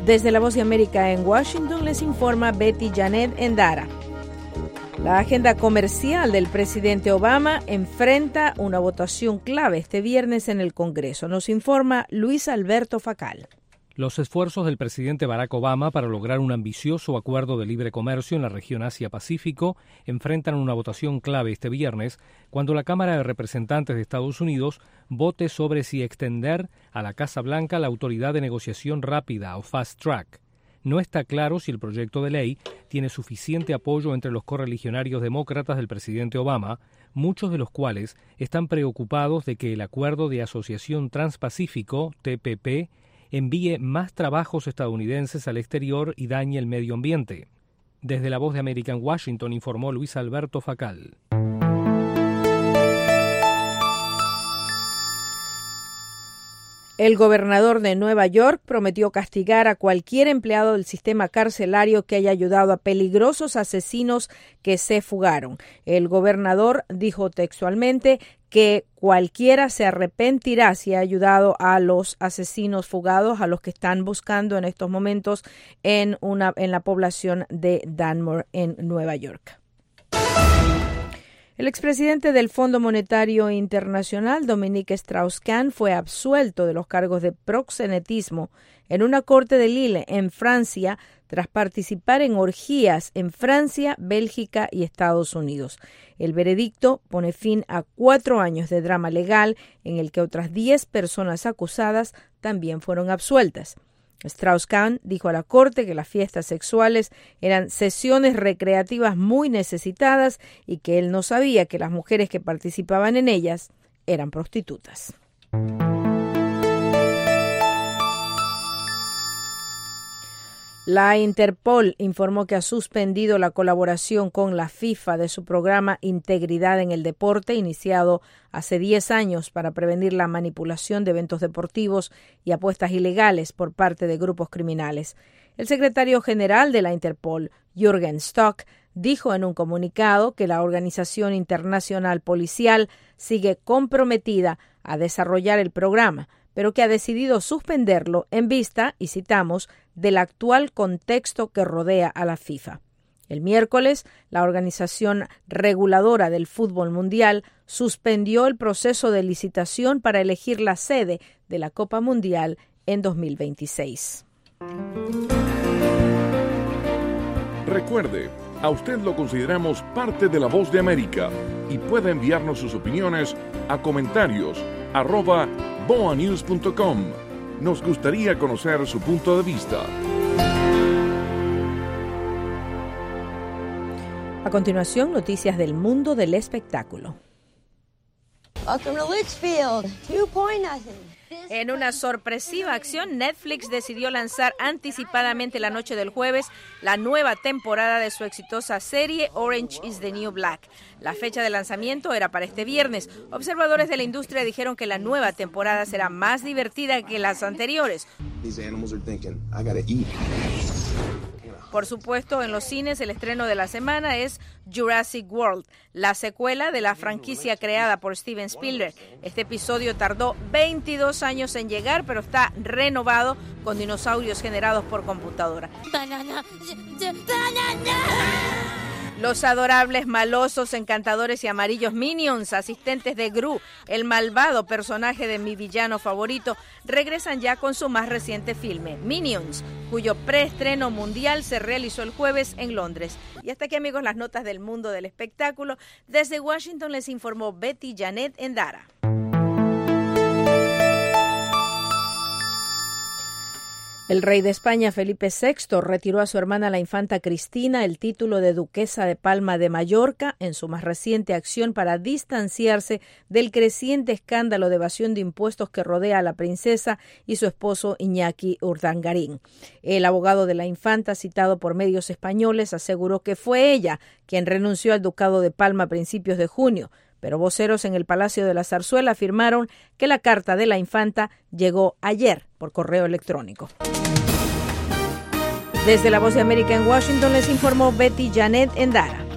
Desde la Voz de América en Washington les informa Betty Janet Endara. La agenda comercial del presidente Obama enfrenta una votación clave este viernes en el Congreso. Nos informa Luis Alberto Facal. Los esfuerzos del presidente Barack Obama para lograr un ambicioso acuerdo de libre comercio en la región Asia-Pacífico enfrentan una votación clave este viernes cuando la Cámara de Representantes de Estados Unidos vote sobre si extender a la Casa Blanca la autoridad de negociación rápida o Fast Track. No está claro si el proyecto de ley tiene suficiente apoyo entre los correligionarios demócratas del presidente Obama, muchos de los cuales están preocupados de que el Acuerdo de Asociación Transpacífico, TPP, envíe más trabajos estadounidenses al exterior y dañe el medio ambiente. Desde la Voz de América en Washington informó Luis Alberto Facal. El gobernador de Nueva York prometió castigar a cualquier empleado del sistema carcelario que haya ayudado a peligrosos asesinos que se fugaron. El gobernador dijo textualmente que cualquiera se arrepentirá si ha ayudado a los asesinos fugados, a los que están buscando en estos momentos en la población de Danmore, en Nueva York. El expresidente del Fondo Monetario Internacional, Dominique Strauss-Kahn, fue absuelto de los cargos de proxenetismo en una corte de Lille, en Francia, tras participar en orgías en Francia, Bélgica y Estados Unidos. El veredicto pone fin a 4 años de drama legal en el que otras 10 personas acusadas también fueron absueltas. Strauss-Kahn dijo a la corte que las fiestas sexuales eran sesiones recreativas muy necesitadas y que él no sabía que las mujeres que participaban en ellas eran prostitutas. La Interpol informó que ha suspendido la colaboración con la FIFA de su programa Integridad en el Deporte, iniciado hace 10 años para prevenir la manipulación de eventos deportivos y apuestas ilegales por parte de grupos criminales. El secretario general de la Interpol, Jürgen Stock, dijo en un comunicado que la Organización Internacional Policial sigue comprometida a desarrollar el programa, pero que ha decidido suspenderlo en vista, y citamos, del actual contexto que rodea a la FIFA. El miércoles, la Organización Reguladora del Fútbol Mundial suspendió el proceso de licitación para elegir la sede de la Copa Mundial en 2026. Recuerde, a usted lo consideramos parte de La Voz de América y puede enviarnos sus opiniones a comentarios@boanews.com. Nos gustaría conocer su punto de vista. A continuación, noticias del mundo del espectáculo. Welcome to Litchfield. 2-0. En una sorpresiva acción, Netflix decidió lanzar anticipadamente la noche del jueves la nueva temporada de su exitosa serie Orange is the New Black. La fecha de lanzamiento era para este viernes. Observadores de la industria dijeron que la nueva temporada será más divertida que las anteriores. Por supuesto, en los cines el estreno de la semana es Jurassic World, la secuela de la franquicia creada por Steven Spielberg. Este episodio tardó 22 años en llegar, pero está renovado con dinosaurios generados por computadora. Los adorables, malosos, encantadores y amarillos Minions, asistentes de Gru, el malvado personaje de mi villano favorito, regresan ya con su más reciente filme, Minions, cuyo preestreno mundial se realizó el jueves en Londres. Y hasta aquí, amigos, las notas del mundo del espectáculo. Desde Washington les informó Betty Janet Endara. El rey de España, Felipe VI, retiró a su hermana la infanta Cristina el título de duquesa de Palma de Mallorca en su más reciente acción para distanciarse del creciente escándalo de evasión de impuestos que rodea a la princesa y su esposo Iñaki Urdangarín. El abogado de la infanta, citado por medios españoles, aseguró que fue ella quien renunció al ducado de Palma a principios de junio, pero voceros en el Palacio de la Zarzuela afirmaron que la carta de la infanta llegó ayer por correo electrónico. Desde la Voz de América en Washington les informó Betty Janet Endara.